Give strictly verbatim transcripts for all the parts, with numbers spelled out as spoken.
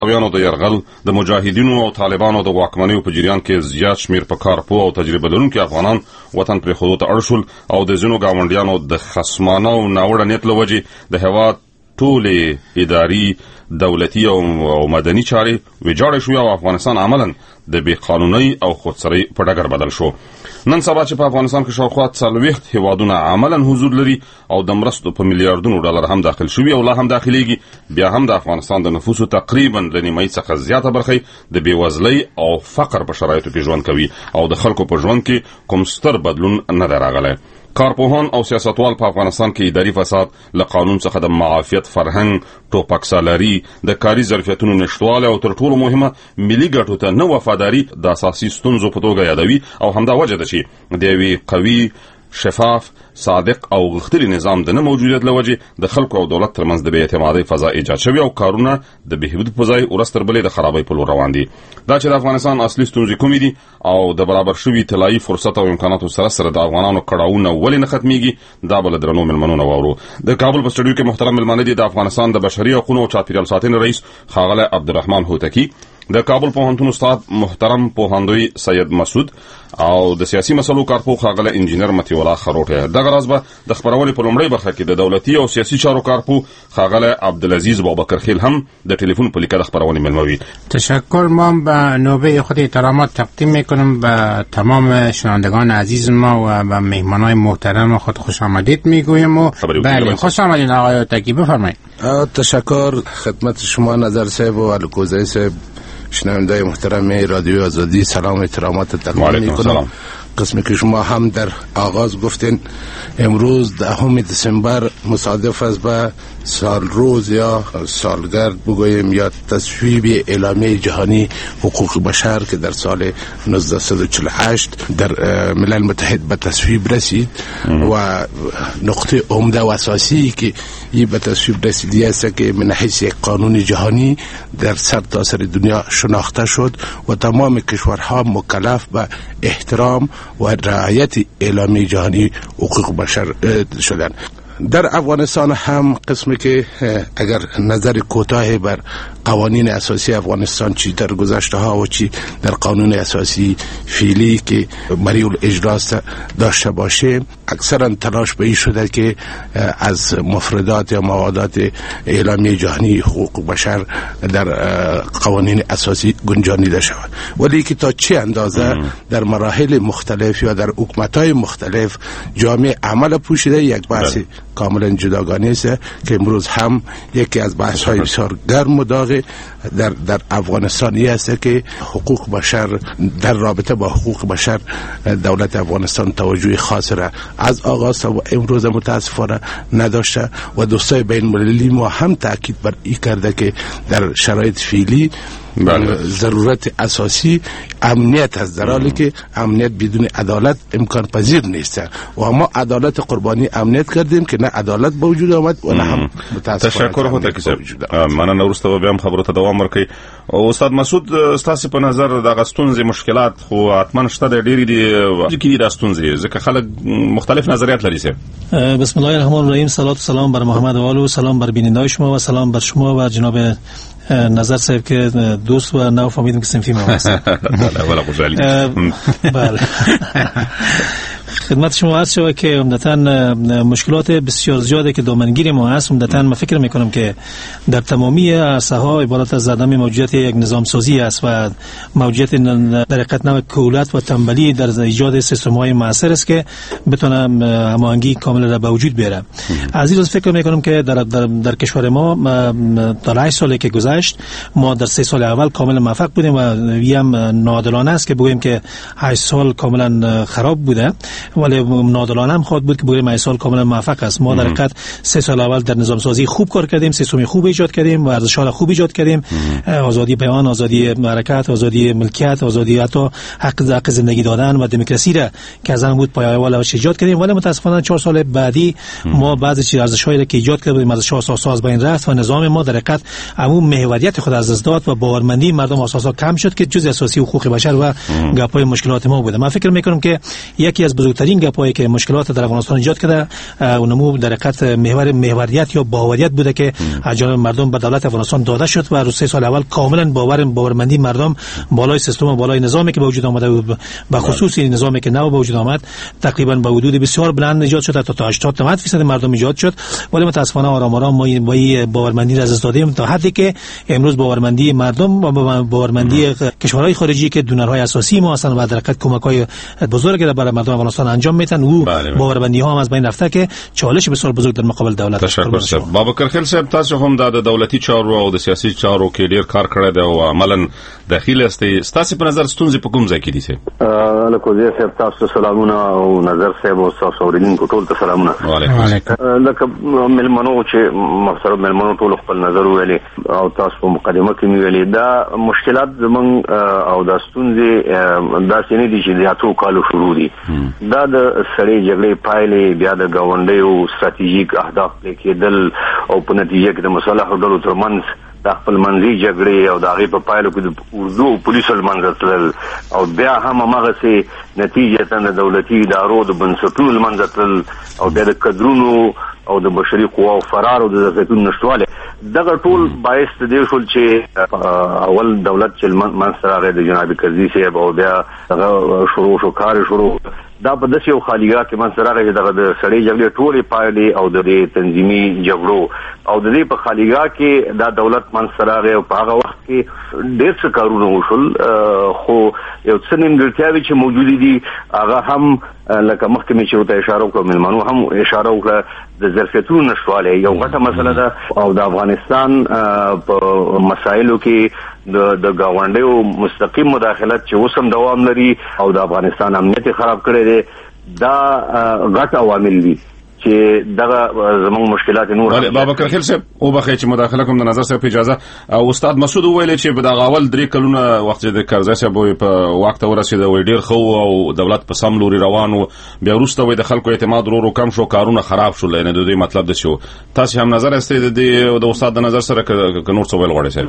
اویانو د يرغل د مجاهدینو او طالبانو د واکمنیو په جریان کې زیات شمیر په کار پوه او تجربه لرونکي افغانان وطن پر خودو ته اړشول او د زینو گاونډیانو د خصمانه او ناوړه نیت لوجې د هوا ټولې اداري دولتي او مدني چارې ویجاړې شوې او افغانستان عملاً د بې قانونۍ او خودسرۍ په ډګر بدل شو. نن سبا چې په افغانستان کې شاوخوا څلوېښت هیوادونه عملاً حضور لري او د مرستو په میلیارډونو ډالر هم داخل شوي او لا هم داخليږي، بیا هم د افغانستان د نفوسو تقریباً له نیمایي څخه زیاته برخه د بېوزلۍ او فقر په شرایطو کې ژوند کوي او د خلکو په ژوند کې کوم ستر بدلون نه دی راغلی. کارپوهان او سیاستوال په افغانستان کې اداري فساد، له قانون څخه د معافیت فرهنګ، ټوپک سالاري، د کاري ظرفیتونو نشټوالی او تر ټولو مهمه ملي ګټو ته نه وفاداري د اساسي ستونزو په توګه یادوي او همدا وجه ده چې د یوې قوي، شفاف، صادق او غښتلي نظام د نه موجودیت له وجې د خلکو او دولت ترمنځ د بې اعتمادۍ فضا ایجاد شوې او کارونه د بهبود په ځای ورځ تر بلې د خرابۍ په لور روان دي. دا چې د افغانستان اصلي ستونزې کومې دي او د برابر شوي طلایي فرصت او امکاناتو سره سره د افغانانو کړاوونه ولې نه ختمیږي، دا به له درنو مېلمنو نه واورو. د کابل په سټوډیو کې محترم مېلمانه دي د افغانستان د بشري حقوقو او چاپیریال ساتنې رئیس ښاغلی عبدالرحمن هوتکی، د کابل پوهنتون استاد محترم پوهاندوی سید مسعود او د سیاسي مسلو کارپوه ښاغلی انجینر مطیع الله خروټی. دغه راز به د خبرونې په لومړۍ برخه کې د دولتي او سیاسي چارو کارپوه ښاغلی عبدالعزیز بابکرخیل هم د ټلیفون په لیکه د خبرونې مېلمه وي. تشکر. ما به نوبه خود احترامات تقدیم میکنم به تمام شنوندگان عزیز ما و به مهمانان محترم خود خوش آمدید میگویم و بله خوش آمدید آقای هوتکی، بفرمایید. تشکر خدمت شما نظر صاحب و الکوزی صاحب، شنونده محترم رادیو آزادی، سلام و احترامات تقدیم میکنم. قسمی که شما هم در آغاز گفتین امروز دهم دسامبر مصادف است به سال روز یا سالگرد بگوییم یا تصویب اعلامیه جهانی حقوق بشر که در سال نوزده چهل و هشت در ملل متحد به تصویب رسید و نقطه عمده و اساسی که این به تصویب رسیدی است که من حیث یک قانون جهانی در سرتاسر دنیا شناخته شد و تمام کشورها مکلف به احترام و رعایت اعلامیه جهانی حقوق بشر شدند. در افغانستان هم قسمی که اگر نظر کوتاه بر قوانین اساسی افغانستان چی در گذشته ها و چی در قانون اساسی فعلی که مریء الاجرا داشته باشه، اکثرا تلاش به این شده که از مفردات یا موادات اعلامیه جهانی حقوق بشر در قوانین اساسی گنجانیده شود، ولی که تا چه اندازه در مراحل مختلف یا در حکومت‌های مختلف جامعه عمل پوشیده یک بحث کاملا جداگانه است که امروز هم یکی از بحث‌های بسیار گرم و داغ در در افغانستان است که حقوق بشر، در رابطه با حقوق بشر دولت افغانستان توجه خاص را از آغاز تا امروز متاسفانه نداشته و دوستای بین المللی ما هم تاکید بر این کرده که در شرایط فعلی بله. ضرورت اساسی امنیت است، در حالی که امنیت بدون عدالت امکان پذیر نیست و ما عدالت قربانی امنیت کردیم که نه عدالت به وجود آمد و نه هم متاسفانه. تشکر هوتکی صاحب. مننه. وروسته به هم خبرو ته دوام ورکړي. استاد مسعود، ستاسو په نظر د غستونځې مشکلات خو اتمن شته د ډېری دي کې د غستونځې ځکه خلک مختلف نظریات لري. بسم الله الرحمن الرحیم. صلوات و سلام بر محمد و آل و سلام بر بینندگان شما و سلام بر شما و جناب نظر صاحب که دوست و نو فهمیدم که صنفی ما هست. ولا خوشحالی. بله. خدمت شما عرض شود که عمدتاً مشکلات بسیار زیادی که دامنگیر ما هست، عمدتاً من فکر میکنم که در تمامی عرصه ها عبارت از عدم موجودیت یک نظام سازی است و موجودیت در حقیقت نوع کولت و تنبلی در ایجاد سیستم های معاصر است که بتونه هماهنگی کامل را به وجود بیاره. از این روز فکر میکنم که در در, در کشور ما در هشت سالی که گذشت ما در سه سال اول کاملا موفق بودیم و هم ناعادلانه است که بگوییم که هشت سال کاملا خراب بوده، ولی نادلانه هم خواهد بود که بگوییم هشت سال کاملا موفق است. ما در حقیقت سه سال اول در نظام سازی خوب کار کردیم، سیستم خوب ایجاد کردیم، ورزش‌ها خوب ایجاد کردیم، آزادی بیان، آزادی حرکت، آزادی ملکیت، آزادی حتی حق حق زندگی دادن و دموکراسی را که از آن بود پایه‌اول و ایجاد کردیم. ولی متاسفانه چهار سال بعدی ما بعضی چیز ارزش‌هایی که ایجاد کردیم از شاه ساز بین رفت و نظام ما در حقیقت عموم محوریت خود از دست داد و باورمندی مردم اساسا کم شد که جزء اساسی حقوق بشر و گپ‌های مشکلات ما بوده. من فکر می‌کنم که یکی از بزرگترین مهمترین گپایی که مشکلات در افغانستان ایجاد کرده اونمو در حقیقت محور محوریت یا باوریت بوده که اجازه مردم به دولت افغانستان داده شد و روز سه سال اول کاملا باور باورمندی مردم بالای سیستم و بالای نظامی که به وجود آمده بود، به خصوص نظامی که نو به وجود آمد تقریبا به حدود بسیار بلند ایجاد شد، تا هشتاد نود درصد مردم ایجاد شد. ولی متاسفانه آرام آرام ما این باورمندی را از دست دادیم تا حدی که امروز باورمندی مردم و باورمندی کشورهای خارجی که دونرهای اساسی ما هستند و در حقیقت کمک‌های بزرگی را برای مردم افغانستان انجام میدن او باورمندی ها هم از بین رفته که چالش بسیار بزرگ در مقابل دولت. تشکر صاحب. بابکر خیل صاحب، تاسو هم د دولتي چارو او د سیاسي چارو کې ډیر کار کړی دی او عملاً داخلي استي ستاسو په نظر ستونزې په کوم ځای کې دي؟ له کوزي صاحب تاسو سلامونه او نظر صاحب او تاسو اوریدونکو ټول ته سلامونه. وعلیکم. لکه ملمنو چې مفسر ملمنو ټول خپل نظر ویلي او تاسو په مقدمه کې ویلي دا مشکلات زمون او د ستونزې دا سینې دي چې د اتو کالو شروع دي. دا د سړي جګړې پایلې بیا د گاونډیو ستراتیژیک اهداف لیکل او په نتیجه کې د مصالحو ډلو ترمنځ د خپل منځي جګړې او د هغې په پایلو کې د اردو او پولیسو لمنځه تلل او بیا هم هماغسې نتیجه د دولتي ادارو د بنسټونو لمنځه تلل او بیا د کدرونو او د بشري قواو فرار او د ظرفیتونو نشتوالی. دغه ټول باعث دی شول چې اول دولت چې منځته راغی د جناب کرزي صاحب او بیا هغه شروع شو کار شروع دا په داسې یو خالیګاه کې منځته راغی چې دغه د سړې جګړې ټولې پایلې او د دې تنظیمي جګړو او د دې په خالیګاه کې دا دولت منځته راغی او په هغه وخت کې ډېر څه کارونه وشول، خو یو څه نیمګړتیاوې چې موجودې دي هغه هم لکه مخکې مې چې ورته اشاره وکړه، مېلمنو هم اشاره وکړه، د ظرفیتونو نشتوالی یو غټه مسله ده او د افغانستان په مسایلو کې د د گاونډیو مستقیم مداخلت چې اوس هم دوام لري او د افغانستان امنیت خراب کړی دی. دا غټ عوامل دي چې دغه زموږ مشکلات نور. بابکر خیل صاحب او بخې چې مداخله کوم د نظر صاحب اجازه او استاد مسعود ویل چې په دغه اول درې کلونه وخت د کرزي صاحب په وخت ورسېد او ډیر خو او دولت په سم لوري روان او بیا وروسته وي د خلکو اعتماد ورو کم شو، کارونه خراب شول. نه د دې مطلب د شو تاسو هم نظر استئ د استاد د نظر سره ک نور څه ویل غواړئ؟ صاحب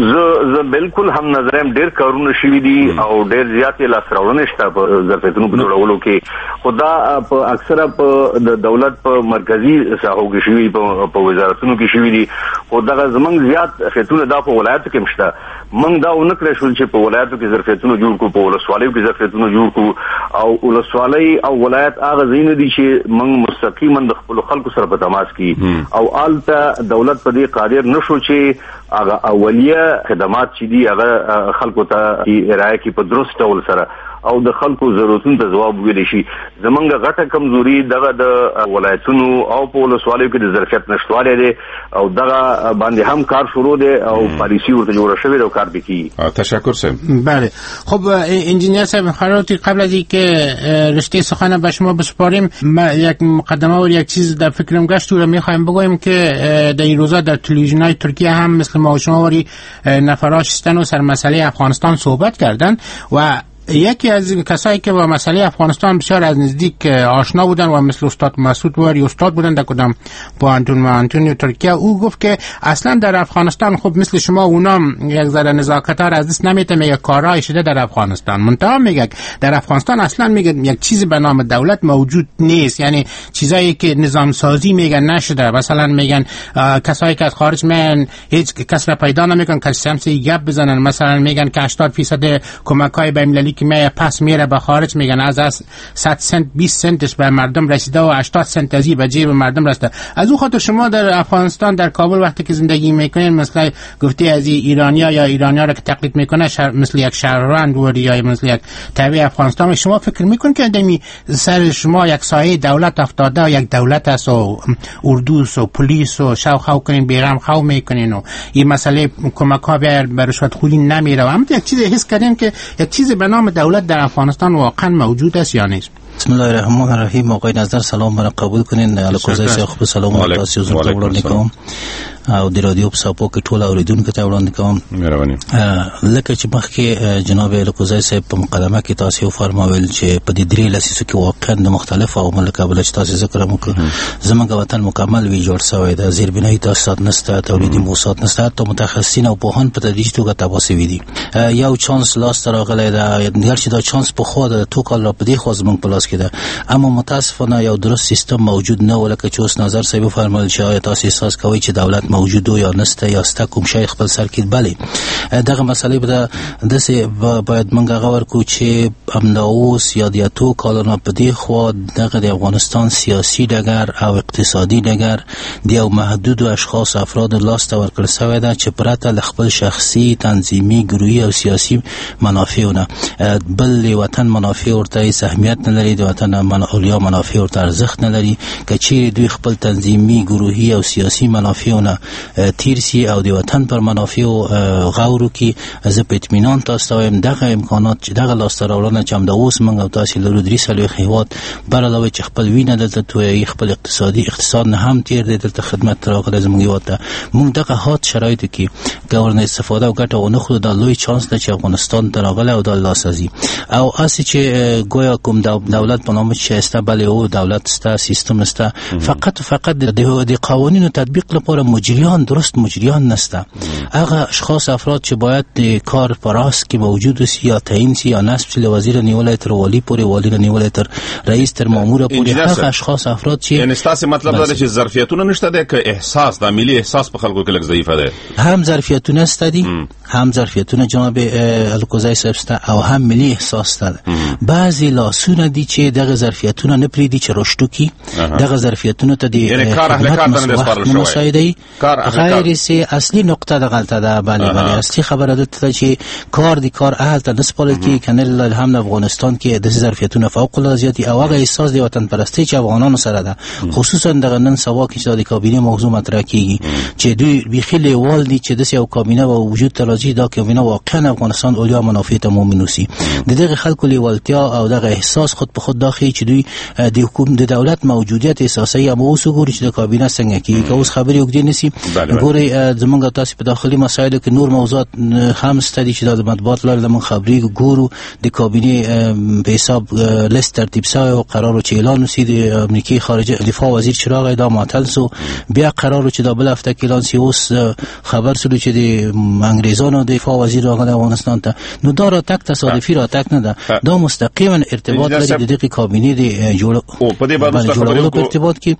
زه زه بالکل هم نظرم ډیر کارونه شوي دي او ډیر زیات لاس راوړنې شته په ظرفیتونو په جوړولو کې، خدا په اکثره په د دولت په مرکزی ساحو کې شوي په وزارتونو کې شوي دي، خو دغه زمنګ زیات ظرفیتونه دا په ولایتو کې مشته. موږ دا ونه کړی شول چې په ولایتو کې ظرفیتونه جوړ کړو، په ولسوالیو کې ظرفیتونه جوړ کړو او ولسوالۍ او ولایت هغه ځایونه دي چې موږ مستقیما د خپل خلکو سره په تماس کې او آلته دولت په دې قادر نشو چې هغه اولیه خدمات چې دي هغه خلکو ته ارائه کې په درست ډول سره او د خلکو ضرورتونو ته ځواب ویل شي. زمونږ غټه کمزوري دغه د ولایتونو او په ولسوالیو کې د ظرفیت نشتوالی دی او دغه باندې هم کار شروع دی او پالیسی ورته جوړه شوې ده او کار به کیږي. تشکر صاحب. بله خب انجینیر صاحب خیراتی، قبل از اینکه رشته سخن به شما بسپاریم یک مقدمه و یک چیز در فکرم گشت رو میخوایم بگویم که در این روزا در تلویزیون‌های ترکیه هم مثل ما و شما وری نفراش هستن و سر مسئله افغانستان صحبت کردن و یکی از کسایی که با مسئله افغانستان بسیار از نزدیک آشنا بودن و مثل استاد مسعود واری استاد بودن در کدام با انتون انتونیو ترکیه، او گفت که اصلا در افغانستان خب مثل شما اونام یک ذره نزاکت ها از دست نمیته، میگه کارهای شده در افغانستان، منتها میگه در افغانستان اصلا میگه یک چیزی به نام دولت موجود نیست، یعنی چیزایی که نظام سازی میگن نشده. مثلا میگن کسایی که از خارج میان هیچ کس را پیدا نمیکنن که سمسی گپ بزنن، مثلا میگن که هشتاد درصد کمک‌های بین‌المللی که می پس میره به خارج میگن از از صد سنت بیست سنتش به مردم رسیده و هشتاد سنت ازی به جیب مردم رسیده. از اون خاطر شما در افغانستان در کابل وقتی که زندگی میکنین مثلا گفتی از ایرانیا یا ایرانیا را که تقلید میکنه مثل یک شهروند و یا مثل یک تابع افغانستان، شما فکر میکنین که دمی سر شما یک سایه دولت افتاده و یک دولت است و اردوس و پلیس و شو خو کنین بیرم خو میکنین و این مسئله کمک ها به رشوت خوری نمیره و هم یک چیز حس کردیم که یک چیز به نام دولت در افغانستان واقعا موجود است یا نیست؟ بسم الله الرحمن الرحیم. آقای نظر سلام مرا قبول کنین. الکوزای خوب سلام و تاسیوز رو قبول نکنم. او د رادیو په ساپو کې ټول اوریدونکو ته وړاندې کوم. مهرباني. لکه چې مخکې جناب الکوزای صاحب په مقدمه کې تاسو فرمایل چې په دې درې لسیزو کې واقعا د مختلفو عواملو کابل چې تاسو ذکر وکړ زموږ وطن مکمل وی جوړ شوی د زیربنایي تاسیسات نشته، تولیدي موسسات نشته، ته متخصصین او پوهان په تدریج توګه تبا شوي دي. یو چانس لاس راغلی دا یعنی چې دا چانس په خو د تو کال را په دې خو زموږ په لاس کې ده، اما متاسفانه یو درست سیستم موجود نه ولکه چې اوس نظر صاحب فرمایل چې آیا تاسو احساس کوئ چې دولت موجود یا نشته یا ستا کوم شی خپل سر کې بله دغه مسئله به داسې باید موږ غور کو چې همدا اوس یا د اتو کالونو په دې خوا دغه د افغانستان سیاسي ډګر او اقتصادي ډګر د یو محدود اشخاص افراد لاس ته ورکړل شوی ده چې پرته له خپل شخصي تنظیمي ګروهي او سیاسي منافعونه بل وطن منافع ورته اهمیت نه لري، د وطن منافع منافع ورته ارزښت نه لري. که چیرې دوی خپل تنظیمي ګروهي او سیاسي منافعونه تیر سي او د وطن پر منافع غور وکړي، زه په اطمینان تاسو ته وایم دغه امکانات چې دغه لاسته راوړنه چې همدا اوس موږ او تاسو لرو درې څلوېښت هېواد بر علاوه چې خپل وینه دلته تویوي، خپل اقتصادي اقتصاد نه هم تیر دی دلته خدمت راغلی زموږ هېواد ته، موږ دغه حاد شرایطو کې که ورنه استفاده او ګټه ونه خورو دا لوی چانس ده چې افغانستان ته راغلی او دا لاسازي او هسې چې ګویا کوم دولت په نامه چې شایسته بلې او دولت سته سیستم نسته، فقط فقط د قوانینو تطبیق لپاره مجریان درست مجریان نسته. هغه اشخاص افراد چې باید د کار په راس کې موجود وي یا تعیین سي یا نصب سي، وزیر نیولای تر والی پورې، والی نیولای تر رئیس تر مامور پورې، هغه اشخاص افراد چې یعنی ستاسو مطلب دا چې ظرفیتونه نشته ده که احساس د ملي احساس په خلکو کې لږ ضعیفه ده؟ هم ظرفیتونه ستدي، هم ظرفیتونه جناب الکوزای صاحب سته او هم ملي احساس سته. بعضی لاسونه دي چې دغه ظرفیتونه نه پریدي چې رشد وکړي، دغه ظرفیتونه ته د یعنی کار اهل کار نه سپارل شوی مساعده غیر سي اصلي نقطه د غلطه ده. بله بله اصلي خبره ده چې کار دی کار اهل ته نسپارل کړي، کنه الحمد افغانستان کې د ظرفیتونه فوق العاده زیاتی او هغه احساس د وطن پرستی چې افغانانو سره ده، خصوصا د نن سبا کې چې د کابینه موضوع مطرح کیږي چې دوی بيخي لیوال دي چې د یو کابینه و وجود تراجی دا کابینه واقعا افغانستان اولیا منافع ته مومنوسی د دغه خلکو لیوالتیا او دغه احساس خود په خود داخلي چې دوی د حکومت د دولت موجودیت اساسي هم اوس ګوري چې د کابینه څنګه کیږي که اوس خبرې وګړي نسی ګوري زمونږ تاسو په داخلي مسایلو کې نور موضوعات هم ستدي چې د مطبوعات لپاره د خبري ګورو د کابینه په حساب لیست ترتیب شوی او قرار چې اعلان وسی د امریکای خارجه دفاع وزیر چراغ دا معطل سو، بیا قرار چې د بل هفته کې اعلان سی اوس خبر شول چې د انګریزانو دفاع وزیر راغلی افغانستان ته، نو دا را تک تصادفي را تک نه ده، دا مستقیما ارتباط لري د دغه کابینه د جوړ او په دې باندې خبرو ارتباط کې.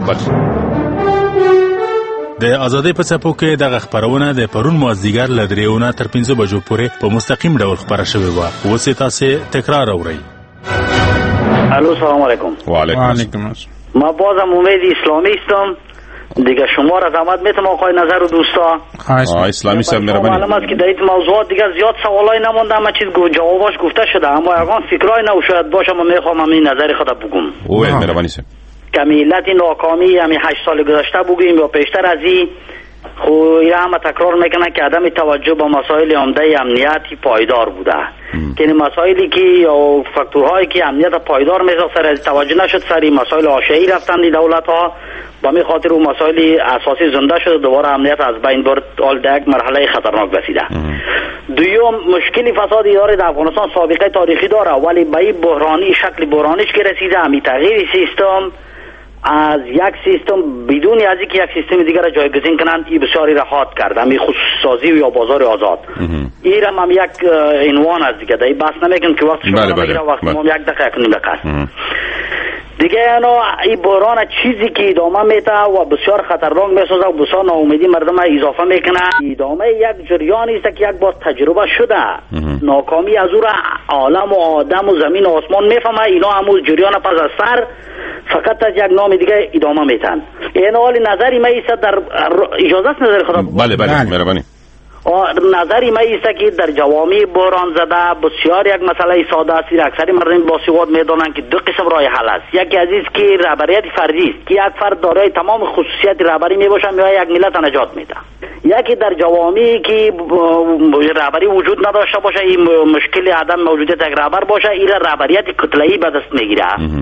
د ازادۍ په څپو کې دغه خبرونه د پرون مازدیګر له درېونه تر پنځه بجو پورې په مستقیم ډول خبره شوې وه. اوس یې تاسې تکرار اورئ. الو سلام علیکم. وعلیکم السلام. ما بازم امید اسلامی هستم دیگه. شما را زحمت میتم آقای نظر و دوستا اسلامی صاحب مهربانی. معلوم است که در این موضوعات دیگه زیاد سوالای نمونده، اما چیز جواباش گفته شده، اما اگه فکرای نو شاید باشه ما میخوام همین نظر خود بگم. اوه مهربانی صاحب. که ملت ناکامی همین هشت سال گذشته بگیم یا پیشتر از این خو ایره همه تکرار میکنه که عدم توجه به مسائل عمده امنیتی پایدار بوده، که این مسائلی که یا فاکتورهایی که امنیت پایدار میسازه سر توجه نشد، سر مسائل آشئی رفتن دی دولت ها با می خاطر اون مسائل اساسی زنده شده، دوباره امنیت از بین برد، آل یک مرحله خطرناک رسیده. دوم مشکلی فساد اداره در افغانستان سابقه تاریخی داره، ولی به این بحرانی شکل بحرانیش که رسیده، همین تغییر سیستم از یک سیستم بدون از اینکه یک سیستم دیگر را جایگزین کنند این بسیاری را حاد کرده، همین خصوصی یا بازار آزاد. این هم هم یک عنوان از دیگه ده، بس نمیکنم که وقت شما نمیگیره، وقت ما یک دقیقه کنیم بقر دیگه. اینا این بحران چیزی که ادامه میده و بسیار خطرناک میسازه و بسیار ناامیدی مردم اضافه میکنه. ادامه یک جریانی است که یک بار تجربه شده، ناکامی از او را عالم و آدم و زمین و آسمان میفهمه، اینا همون جریان پس از سر فقط از یک نام دیگه ادامه میتن. این حال نظری ما ایست در اجازه است نظر خدا؟ بله بله مهربانی. نظری ما ایست که در جوامع بحران زده بسیار یک مسئله ساده است، اکثر مردم با سواد میدونن که دو قسم راه حل است. یکی از این که رهبریت فردی است که یک فرد دارای تمام خصوصیات رهبری میباشه یا یک ملت نجات میده. یکی در جوامعی که رهبری وجود نداشته باشه، این مشکل عدم موجودیت یک رهبر باشه، این رهبریت کتله‌ای به دست میگیره.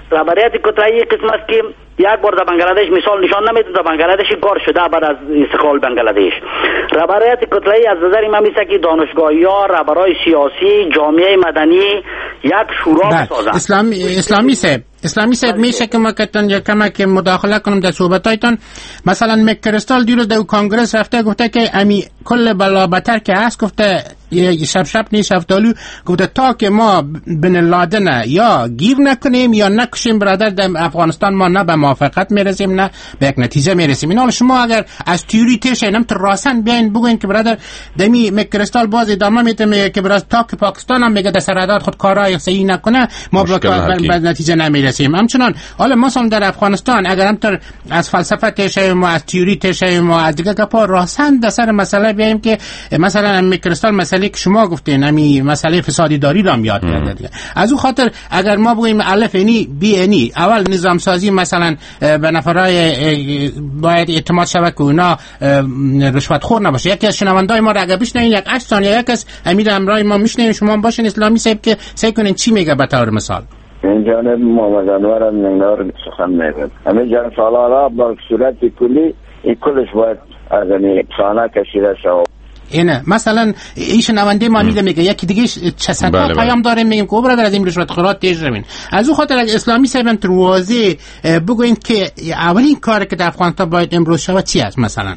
رهبریت کتله‌ای قسم است که یک بار در بنگلادش مثال نشان نمیده، در بنگلادش کار شده بعد از استقلال بنگلادش. رهبریت کتله‌ای از نظر من میسه که دانشگاهی‌ها، رهبرای سیاسی، جامعه مدنی یک شورا بسازند. اسلامی اسلامی صاحب اسلامی صاحب میشه که ما کتن یک کمک مداخله کنم در صحبتایتان. مثلا مک‌کریستال دیروز در کنگرس رفته گفته که امی کل بلابتر که هست، گفته شب شب نیست شفتالو، گفته تا که ما بن لادن یا گیر نکنیم یا نکشیم برادر در افغانستان ما نه به موافقت میرسیم نه به یک نتیجه میرسیم. اینا شما اگر از تیوری تیشه نم راسن بیاین بگوین که برادر دمی مک‌کریستال باز ادامه میده میگه که برادر تا که پاکستان هم میگه در سرحدات خود کارای صحیح نکنه ما به نتیجه نمیرسیم. همچنان حالا مثلا در افغانستان اگر هم تر از فلسفه تیشه ما از تیوری تیشه ما از دیگه گپا راسن در سر مسئله بیایم که مثلا مک‌کریستال مسئله که شما گفتین همین مسئله فسادی داری را یاد کرده دیگه. از اون خاطر اگر ما بگویم الف انی بی انی اول نظام سازی مثلا به نفرای باید اعتماد شود که اونا رشوت خور نباشه. یکی از شنوندای ما را اگر بشنوین یک هشت ثانیه یک از امیر امرای ما میشنوین شما باشین اسلامی صاحب که سعی کنین چی میگه به طور مثال. این جانب محمد انور هم نگار سخن میگه. همین جان سالارا با صورت کلی این کلش باید از این سانه کشیده شود. اینه مثلا این شنونده ما میده میگه یکی دیگه چه صد تا پیام داره میگیم که برادر از این رشوت خورات تیز روین. از اون خاطر اسلامی صاحب تو واضح بگوین که اولین کاری که در افغانستان باید امروز شود چی است مثلا؟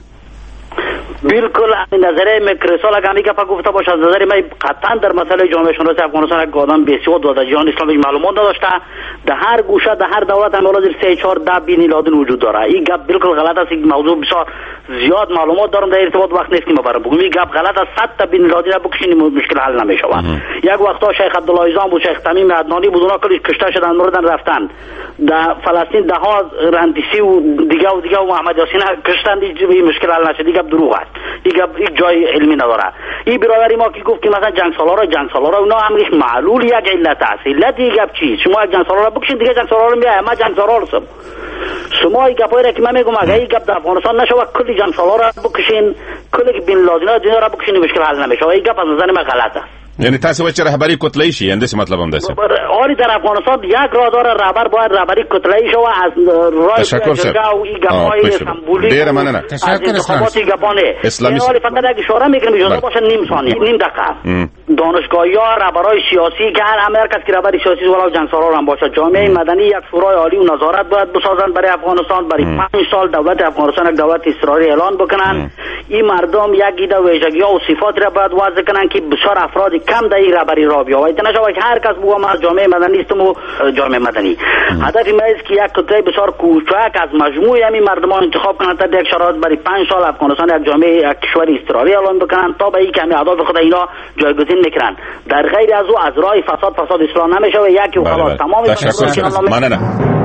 بالکل نظریه مک‌کریستال اگر میگه پا گفته باشه از نظر من قطعا در مسئله جامعه شناسی افغانستان یک آدم بسیار و در جهان اسلامی معلومات نداشته. در هر گوشه در هر دولت هم الان سه چهار ده بین لادن وجود داره. این گپ بالکل غلط است. این موضوع بسیار زیاد معلومات دارم در ارتباط وقت نیست که ما برام بگم. این گپ غلط است. صد تا بین لادن بکشین مشکل حل نمیشه. یک وقتا شیخ عبدالله ایزان و شیخ تمیم عدنانی بود اونا کلی کشته شدن مردن رفتن. در فلسطین ده ها رندیسی و دیگه و دیگه و محمد یاسین کشتن. این مشکل حل نشد. این گپ دروغ است. این یک جای علمی نداره. این برادری ما که گفت که مثلا جنگ سالارا جنگ سالارا اونا هم یک معلول یک علت است. علت این گپ چی؟ شما یک جنگ سالارا بکشین دیگه جنگ سالارا میاد. ما جنگ سالارا هستم. شما این گپایی را که من میگم اگه این گپ در افغانستان نشه کلی جنگ سالارا بکشین کلی بین لادن دنیا را بکشین مشکل حل نمیشه. این گپ از نظر من غلط است. یعنی تاسو وچ رهبری کتله‌ای شي اندس مطلب هم دسته آری در افغانستان یک راه داره رهبر باید رهبری کتله‌ای شو از راه جرگه و این گپای سمبولیک ډیر مننه تشکر اسلامی ولی فقط یک اشاره میکنم اجازه باشه نیم ثانیه نیم دقیقه دانشگاهی‌ها رهبرای سیاسی که هر هر کس که رهبری سیاسی ولا جنگ سالار هم باشه جامعه مدنی یک شورای عالی و نظارت باید بسازن برای افغانستان برای پنج سال دولت افغانستان یک دولت اضطراری اعلان بکنن. این مردم یک ایده ویژگی‌ها و صفات را باید واضح کنن که بسیار افراد کم در این رهبری را بیاورد نشود که هر کس بگه ما جامعه مدنی استم و جامعه مدنی. هدف ما است که یک کتله بسیار کوچک از مجموع همین مردمان انتخاب کنند تا یک شرایط برای پنج سال افغانستان یک جامعه یک کشور اضطراری اعلان بکنند تا به این کمی اهداف خود اینا جایگزین نکنند. در غیر از او از راه فساد فساد اصلاح نمیشه و یکی و خلاص تمام مننه.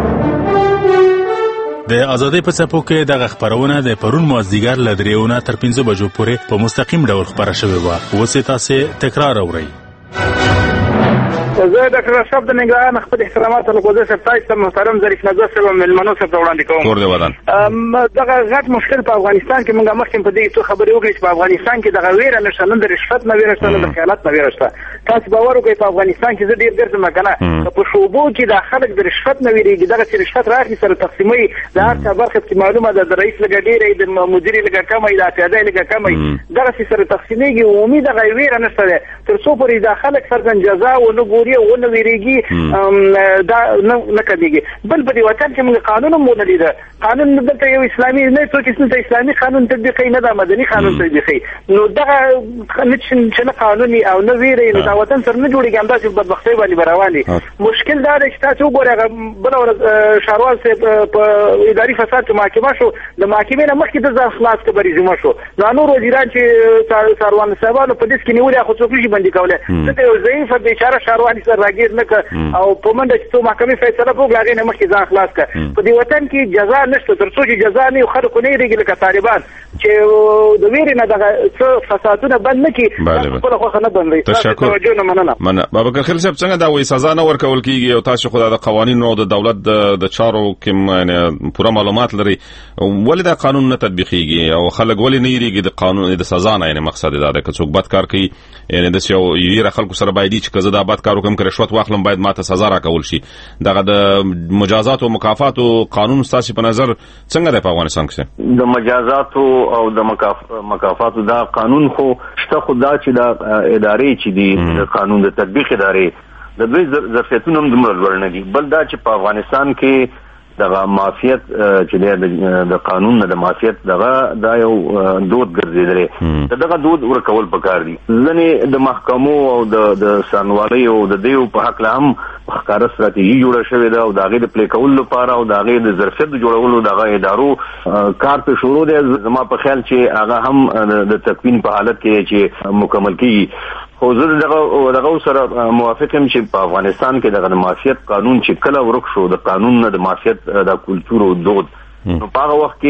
د ازادۍ په څپو کې دغه خبرونه د پرون مازدیګر له درېونه تر پنځه بجو پورې په مستقیم ډول خبره شوې وه. اوس یې تاسې تکرار اورئ. زه ډاکټر اشرف د ننګرهار خپل احترامات له قوزه سپتای محترم ظریف نظر صاحب ملمنو صاحب وړاندې کوم. کور دی ودان دغه غټ مشکل په افغانستان کې موږ مخکې په دې تو خبرې وکړې چې په افغانستان کې دغه ویره نشته نه د رشوت نه ویره شته نه د خیانت نه ویره شته. تاسو باور وکړئ په افغانستان کې زه ډېر ګرځم کنه په شوبو کې د خلک د رشوت نه ویریږي دغه چې رشوت راغی سره تقسیمي د هر څه برخه کې معلومه ده د رئیس لګ ډېرې د مدیر لګ کمې د اتحادیې لګ کمې دغه سره تقسیميږي او امید دغه ویره نشته تر څو پرې د خلک فرضاً جزا او نه ګوري او نه ویریږي دا نه کوي. بل په دې وطن کې موږ قانون مو نه لیده. قانون دلته یو اسلامي نه څوک چې اسلامي قانون تطبیقي نه د مدني قانون تطبیقي نو دغه چې نه قانوني او نه ویری نو دا وطن سره نه جوړیږي. همدا چې بدبختي باندې براوالي مشکل دا دی چې تاسو وګورئ بل ورځ شاروال صاحب په اداري فساد کې محاکمه شو د محاکمې نه مخکې د ځان خلاص کې بریزمه شو نو نور وزیران چې ساروان صاحبانو په دې کې نیولې خو څوک نشي باندې کوله ته یو ضعیف بیچاره شاروال سره راګیر نه او په منډه چې تو محکمې فیصله وکړه هغه نه مخکې ځان خلاص کړ. په دې وطن کې جزا نشته تر څو چې جزا نه خلکو نه ریږي لکه طالبان چې د ویرې نه دغه څه فسادونه بند نه کړي خپل خو نه بندوي. تشکر توجه نه مننه. مننه بابکر خلیل صاحب، څنګه دا وایي سزا نه ورکول کیږي او تاسو خو د قوانینو او د دولت د چارو کې یعنی پوره معلومات لري، ولې دا قانون نه تطبیقیږي او خلک ولې نه یریږي د قانون د سزا نه؟ یعنی مقصد دا دی که څوک بد کار کوي یعنی د یو یره خلکو سره باید چې که زه دا بد کار وکم که رشوت واخلم باید ماته سزا راکول شي. دغه د مجازات او مکافات او قانون ستاسو په نظر څنګه دی په افغانستان کې؟ د مجازات او د مکافات دا قانون خو شته، خو دا چې دا ادارې چې دي د قانون د تطبیق ادارې د دوی ظرفیتونه هم دومره لوړ نه دي. بل دا چې په افغانستان کې دغه معافیت چې د قانون نه د معافیت دغه دا یو دود ګرځیدلی، دغه دود ورکول پکار دي. ځنې د محکمو او د سانوالۍ او د دیو په حق له هم ښکاره ستراتیژي جوړه شوې ده او د هغې د پلی کولو لپاره او د هغې د ظرفیت د جوړولو دغه ادارو کار ته شروع دی. زما په خیال چې هغه هم د تکوین په حالت کې چې مکمل کیږي. خو زه دغه دغه سره موافق یم چې په افغانستان کې دغه معافیت قانون چې کله ورک شو، د قانون نه د معافیت د کلچر او دود، نو په هغه وخت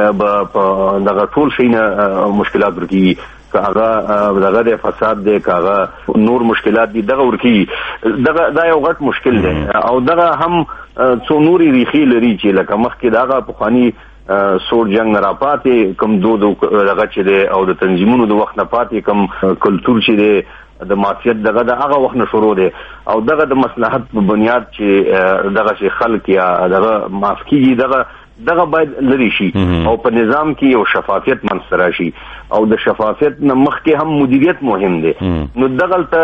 کې دغه ټول شي نه مشکلات ورکیږي. که هغه دغه د فساد دی، که هغه نور مشکلات دي، دغه ورکیږي. دغه دا یو غټ مشکل دی او دغه هم څو نوري ریخي لري چې لکه مخکې دغه پخواني سور جنگ نه راپاتې کم دود دغه چې دی او د تنظیمونو د وخت نه پاتې کم کلتور چې دی د معافیت دغه د هغه وخت نه شروع دی او دغه د مصلحت په بنیاد چې دغه چې خلک یا دغه معاف کیږي دغه دغه باید لري شي او په نظام کې یو شفافیت منځته راشي او د شفافیت نه مخکې هم مدیریت مهم دی. نو دغلته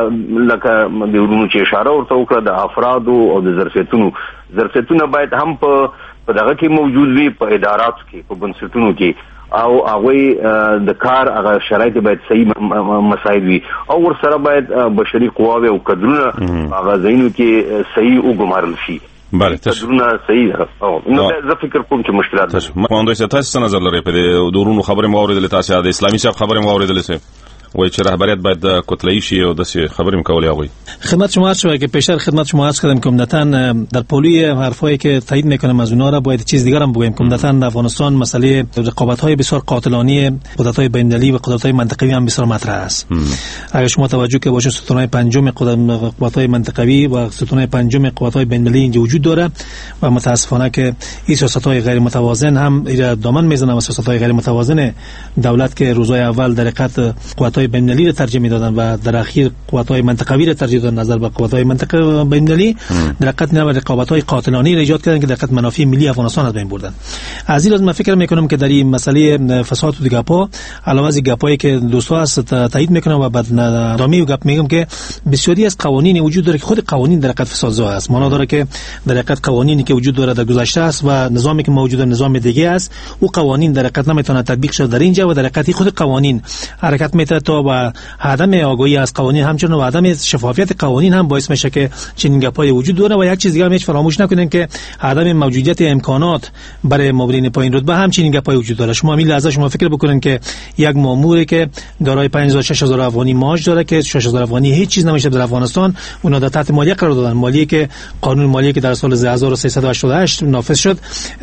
لکه د ورونو چې اشاره ورته وکړه د افرادو او د ظرفیتونو ظرفیتونه باید هم په په دغه کې موجود وي، په اداراتو کې، په بنسټونو کې، او هغه د کار هغه شرایط باید صحیح مساعد وي او ورسره باید بشري قواوې او کدرونه هغه ځایونو کې صحیح وګمارل شي. بله کدرونه صحیح او نو زه فکر کوم چې مشکلات تاسو مهندس تاسو څه نظر لرئ په دې دورونو خبرې مو اوریدلې؟ تاسو د اسلامي صاحب خبرې مو اوریدلې وای چې رهبریت باید کتله‌ای شي او داسې خبرې می‌کولې هغوی. خدمت شما عرض شد که پیشتر خدمت شما عرض کردم که عمدتاً در پولی حرفایی که تایید میکنم از اونها را باید چیز دیگر هم بگویم که عمدتاً در افغانستان مسئله رقابت‌های بسیار قاتلانه قدرت‌های بین‌المللی و قدرت‌های منطقوی هم بسیار مطرح است. اگر شما توجه که باشه ستون‌های پنجم قدرت‌های منطقوی و ستون‌های پنجم قدرت‌های بین‌المللی اینجا وجود داره و متأسفانه که این سیاست‌های غیر متوازن هم ایرا دامن میزنن و سیاست‌های غیر متوازن دولت که روزهای اول در حقیقت قدرت‌های بین‌المللی را ترجیح میدادن و در اخیر قوت‌های منطقوی را ترجیح دادن نظر به قوت‌های منطقه بین‌المللی، در حقیقت نه رقابت‌های قاتلانه را ایجاد کردن که در حقیقت منافع ملی افغانستان از بین بردن. از این لحاظ من فکر می‌کنم که در این مسئله فساد و گپ‌ها علاوه از گپ‌هایی که دوستان است تایید می‌کنم و بعد ادامه گپ میگم که بسیاری از قوانین وجود داره که خود قوانین در حقیقت فسادزا است. معنا داره که در حقیقت قوانینی که وجود داره در گذشته است و نظامی که موجود نظام دیگه است، او قوانین در حقیقت نمیتونه تطبیق شه در اینجا و در حقیقت خود قوانین حرکت می‌کنه تا با عدم آگاهی از قوانین همچنین و عدم شفافیت قوانین هم باعث میشه که چنین گپ‌های وجود داره. و یک چیز دیگه هم هیچ فراموش نکنین که عدم موجودیت امکانات برای مامورین پایین رتبه هم چنین گپ‌های وجود داره. شما همین لحظه شما فکر بکنین که یک ماموری که دارای پنج هزار شش هزار افغانی معاش داره که شش هزار افغانی هیچ چیز نمیشه در افغانستان، اونا در تحت مالیه قرار دادن. مالیه که قانون مالیه که در سال هزار و سیصد و هشتاد و هشت نافذ شد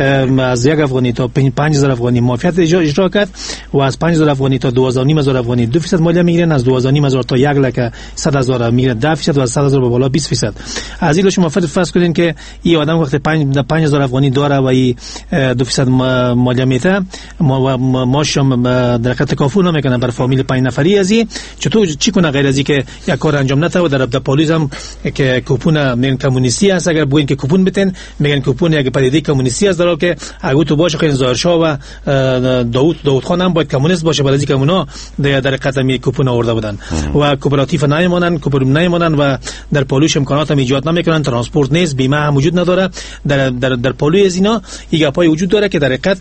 از یک افغانی تا پنج هزار افغانی معافیت اجرا کرد و از پنج هزار افغانی تا دوازده و نیم هزار افغانی دو درصد مالیه میگیرن، از دوازده و نیم هزار تا یک لک صد هزار میگیرن ده درصد و از صد هزار به بالا بیست درصد. از این شما فرض کنین که این آدم وقتی پنج هزار افغانی داره و این دو درصد مالیه میده، ما ماش در حقیقت کافور نمیکنه بر فامیل پنج نفری. از این چطور چی کنه غیر از این که یک کار انجام نده و در در پلیس هم که کوپون میگن کمونیستی است، اگر بگین که کوپون بتن میگن کوپون یک پدیده کمونیستی است، در حالی که اگه تو باشه خیلی ظاهرشاه و داوود داوود خان هم باید کمونیست باشه، برای اینکه اونا در در حقیقت می کوپون آورده بودن و کوپراتیو نمیمونن، کوپرم نمیمونن و در پولوش امکانات هم ایجاد نمیکنن، ترانسپورت نیست، بیمه هم وجود نداره. در در در پولوی از اینا یک گپای وجود داره که در حقیقت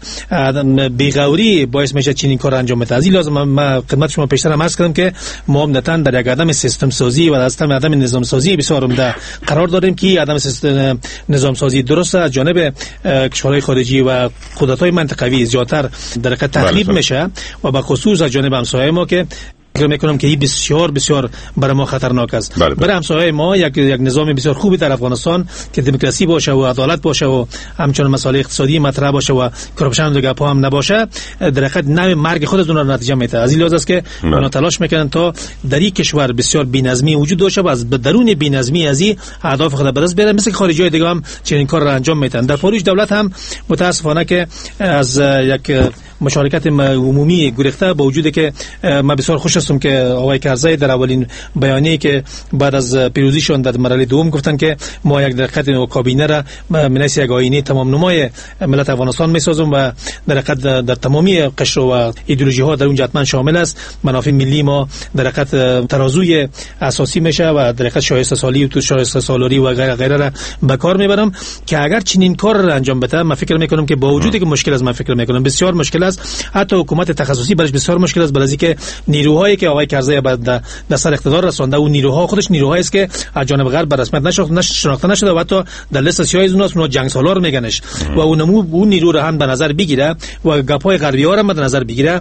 بیغوری باعث میشه چنین کار انجام بده. از این لازم ما خدمت شما پیشتر هم عرض کردم که ما عمدتاً در یک عدم سیستم سازی و در عدم نظام سازی بسیار عمده قرار داریم که عدم سیستم نظام سازی درست از جانب کشورهای خارجی و قدرت‌های منطقوی زیادتر در حقیقت تخریب میشه و به خصوص از جانب همسایه ما که فکر میکنم که این بسیار بسیار برای ما خطرناک است. برای همسایه ما یک یک نظام بسیار خوبی در افغانستان که دموکراسی باشه و عدالت باشه و همچنین مسائل اقتصادی مطرح باشه و کرپشن و گپا هم نباشه، در حقیقت نوع مرگ خودشون را نتیجه میده. از این لحاظ است که اونا تلاش میکنن تا در این کشور بسیار بی‌نظمی وجود داشته و از درون بی‌نظمی از این اهداف خود به دست بیارن، مثل خارجی های دیگه هم چنین کار را انجام میدن. در پاریس دولت هم متاسفانه که از یک مشارکت عمومی گریخته، با وجودی که من بسیار خوش هستم که آقای کرزی در اولین بیانیه‌ای که بعد از پیروزیشون در مرحله دوم گفتن که ما یک درخت و کابینه را مناسب یک آینه تمام نمای ملت افغانستان میسازم و در حقیقت در تمامی قشر و ایدئولوژی ها در اونجا حتما شامل است. منافع ملی ما در حقیقت ترازوی اساسی میشه و در حقیقت شایسته سالی و تو شایسته سالاری و غیره غیره را به کار میبرم که اگر چنین کار را انجام بده، من فکر میکنم که با وجودی که مشکل است، من فکر میکنم بسیار مشکل است، حتی حکومت تخصصی برش بسیار مشکل است، برای اینکه نیروهایی که آقای کرزی بعد در سر اقتدار رسانده اون نیروها خودش نیروهایی است که از جانب غرب به رسمیت نشناخته نشده و حتی در لیست سیاهی اوناست، اونها جنگ سالار میگنش و اونمو اون نیرو را هم به نظر بگیره و گپای غربی ها را مد نظر بگیره،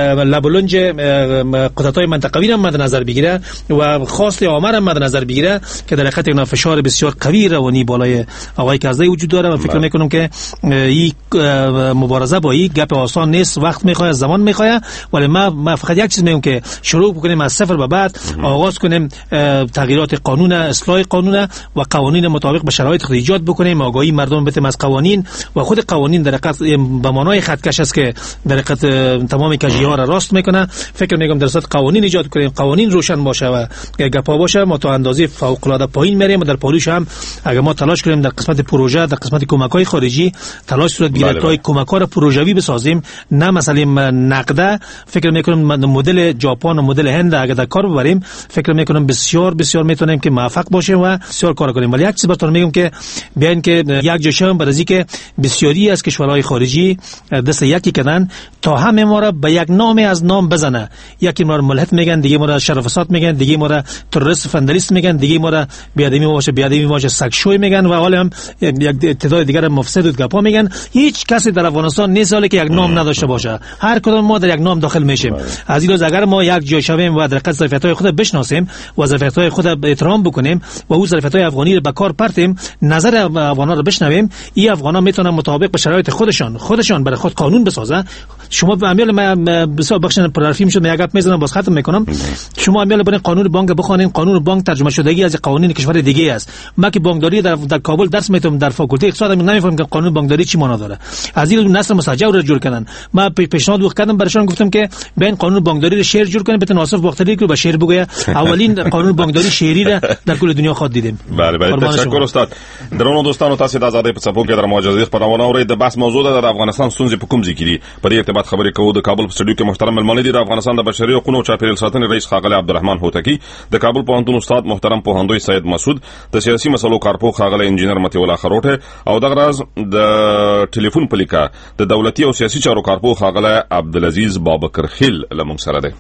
لبلنج قدرت‌های منطقوی را مد نظر بگیره و خواست عامه را مد نظر بگیره که در حقیقت اینا فشار بسیار قوی روانی بالای آقای کرزی وجود داره و فکر میکنم که این مبارزه با این گپ آسان نیست، وقت میخواد، زمان میخواد، ولی ما ما فقط یک چیز میگم که شروع بکنیم از صفر به بعد، آغاز کنیم تغییرات قانون، اصلاح قانون و قوانین مطابق به شرایط خود ایجاد بکنیم، آگاهی مردم بتیم از قوانین و خود قوانین در حقیقت به معنای خطکش است که در حقیقت تمام کجی‌ها را راست میکنه. فکر میکنم در صورت قوانین ایجاد کنیم، قوانین روشن باشه و گپا باشه، ما تا اندازه فوق العاده پایین میریم و در پاریس هم اگر ما تلاش کنیم در قسمت پروژه، در قسمت کمک‌های خارجی تلاش صورت بگیره تا کمک‌ها را پروژوی بسازیم، نه مثلا نقده. فکر میکنم مدل ژاپن و مدل هند اگر در کار ببریم، فکر میکنم بسیار بسیار میتونیم که موفق باشیم و بسیار کار کنیم. ولی یک چیز براتون میگم که بیان که یک جشن برای که بسیاری از کشورهای خارجی دست یکی کردن تا همه ما را به یک نام از نام بزنه، یکی ما را ملحد میگن، دیگه ما را شرف فساد میگن، دیگه ما را تروریست فندلیست میگن، دیگه ما را بیادمی باشه بیادمی باشه سگشوی میگن و حالا هم یک تعداد دیگر مفسد و گپا میگن. هیچ کسی در افغانستان نیست که یک نام نداشته باشه، هر کدوم ما در یک نام داخل میشیم. از این لحاظ اگر ما یک جای شویم و در حقیقت ظرفیت‌های خود بشناسیم و ظرفیت‌های خود احترام بکنیم و اون ظرفیت‌های افغانی رو به کار پرتیم، نظر افغانا رو بشنویم، این افغانا میتونن مطابق به شرایط خودشان خودشان برای خود قانون بسازن. شما به امیال ما بسیار بخشن پرارفی میشد، من یک گپ میزنم باز ختم میکنم. شما امیال برین قانون بانک بخونین، قانون بانک ترجمه شدگی از قوانین کشور دیگه است. ما که بانکداری در, در کابل درس میتونم در فاکولته اقتصاد نمیفهمم که قانون بانکداری چی معنا داره. از این نسل مسجع رو جور کردن. ما پیشنهاد وکردم براشون، گفتم که بین قانون بانکداری رو شعر جور کنیم، بتون آصف باختری رو به شعر بگویا. اولین قانون بانکداری شعری را در کل دنیا خود دیدیم. بله بله، تشکر استاد. درنو دوستانو، تاسو د آزادۍ په څپو کې در مواجهې خبرونه اورئ. د بحث موضوع د افغانستان ستونزې په کوم ځای کې دي، په دې ارتباط خبرې کوو. د کابل په سټډیو کې محترم ملمنې دي د افغانستان د بشري حقوقو او چاپیریال ساتنې رئیس ښاغلی عبدالرحمن هوتکی، د کابل پوهنتون استاد محترم پوهندوی سید مسعود، د سیاسي مسلو کارپوه ښاغلی انجینر متي الله خروټه، او دغه راز د ټلیفون په لیکه د دولتي او سیاسي چارو کارپوه ښاغلی عبدالعزیز بابکر خیل لمونږ سره دی.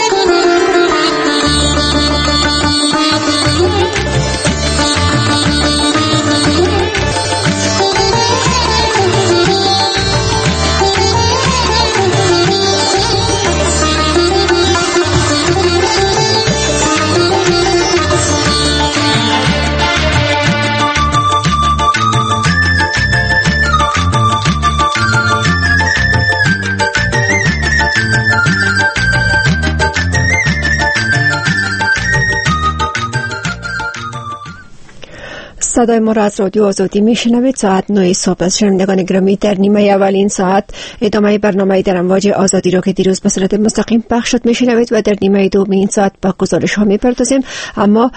صدای ما را از رادیو آزادی میشنوید. ساعت نه صبح است. شنوندگان گرامی، در نیمه اولین ساعت ادامه برنامه در امواج آزادی را که دیروز به صورت مستقیم پخش شد میشنوید و در نیمه دوم این ساعت با گزارش ها میپردازیم. اما